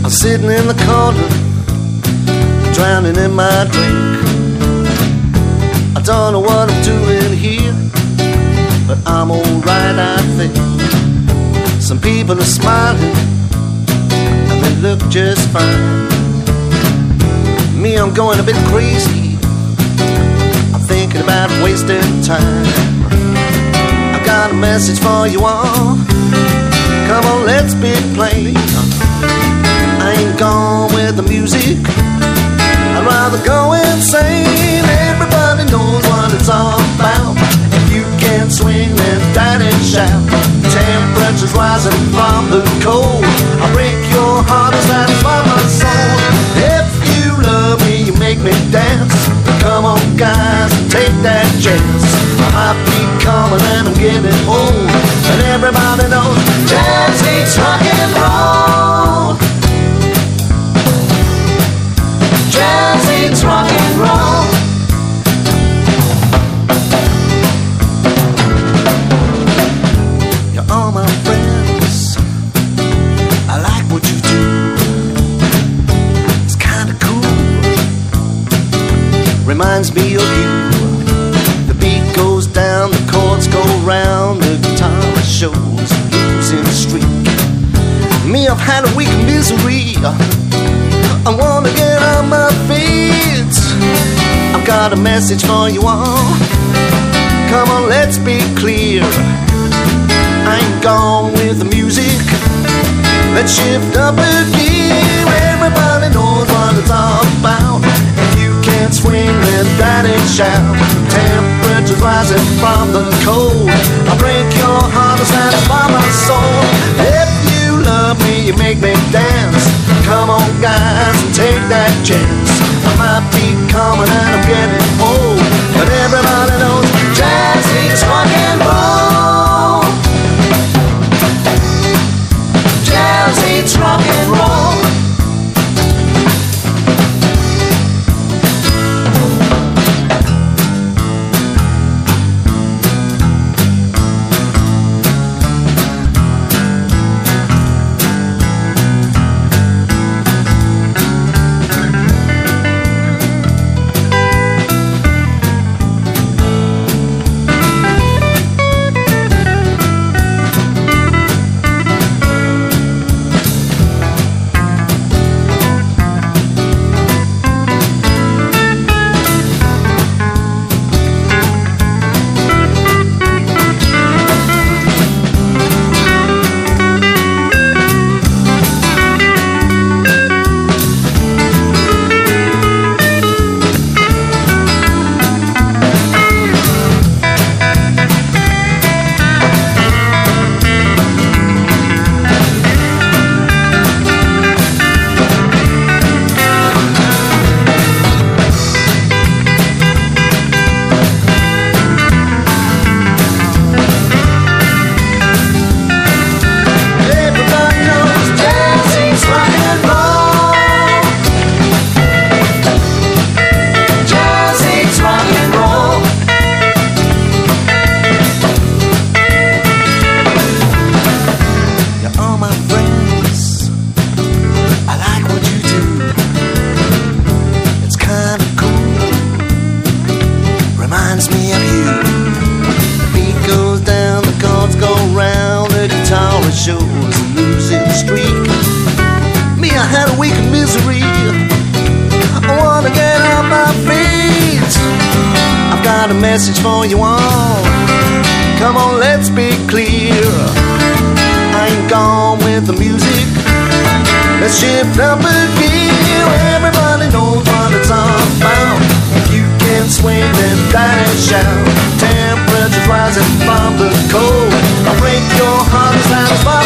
I'm sitting in the corner, drowning in my drink. I don't know what I'm doing here, but I'm alright, I think. Some people are smiling, and they look just fine. Me, I'm going a bit crazy, I'm thinking about wasting time. I've got a message for you all, come on, let's be plain. I ain't gone with the music, I'd rather go insane. Everybody knows what it's all about. If you can't swing, then down and shout. Temperature's rising from the cold, I'll break your heart and satisfy my soul. If you love me, you make me dance. Come on guys, take that chance. I might be coming and I'm getting old, and everybody knows jazz hates rock and roll. Jazz hates rock and roll. You're all my friends, I like what you do. It's kinda cool, reminds me of you. The beat goes down, the chords go round, the guitar shows a losing streak. Me, I've had a week of misery, I wanna get on my feet. I've got a message for you all, come on, let's be clear. I ain't gone with the music, let's shift up a gear. Everybody knows what it's all about. If you can't swing, then down and shout. Temperature's rising from the cold, I'll break your heart and satisfy my soul. If you love me, you make me dance. Come on guys, and take that chance. I might be coming and I'm getting old, but everybody knows jazz hates rock and roll. Jazz hates rock and roll. Message for you all, come on, let's be clear. I ain't gone with the music, let's shift up a gear. Everybody knows what it's all about. If you can't swing, then down and shout. Temperature's rising from the cold, I'll break your heart and satisfy